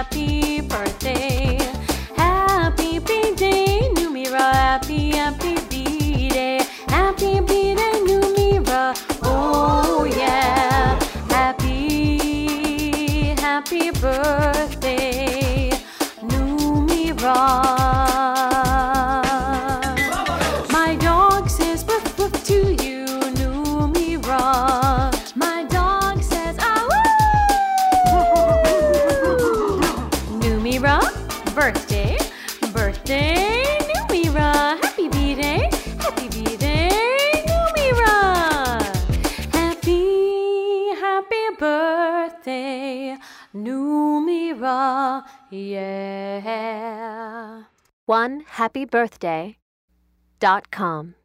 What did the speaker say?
happy birthday. Happy B-Day, Numira. Happy B-Day. Happy B-Day, Numira. Oh yeah. Happy birthday, Numira. My dog says woof woof to you, Numira. My dog says ah woo. Numira, birthday, Numira. Happy B-Day, Numira. Happy birthday, Numira. Yeah. OneHappyBirthday.com